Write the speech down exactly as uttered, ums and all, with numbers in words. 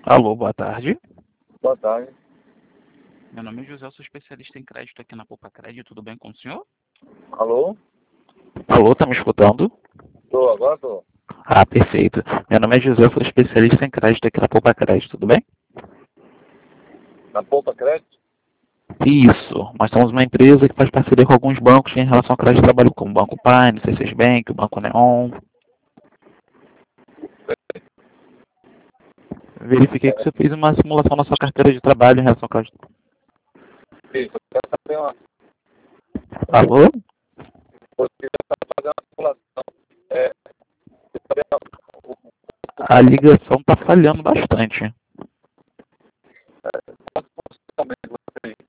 Alô, boa tarde. Boa tarde. Meu nome é José, eu sou especialista em crédito aqui na Poupa Crédito, tudo bem com o senhor? Alô? Alô, tá me escutando? Tô, agora tô. Ah, perfeito. Meu nome é José, eu sou especialista em crédito aqui na Poupa Crédito, tudo bem? Na Poupa Crédito? Isso, nós somos uma empresa que faz parceria com alguns bancos em relação ao crédito de trabalho, como o Banco Prime, C seis Bank, o Banco Neon. Verifiquei que você fez uma simulação na sua carteira de trabalho em relação ao crédito. Isso, eu quero saber uma, Alô? você já está fazendo uma simulação. É, A ligação tá falhando bastante.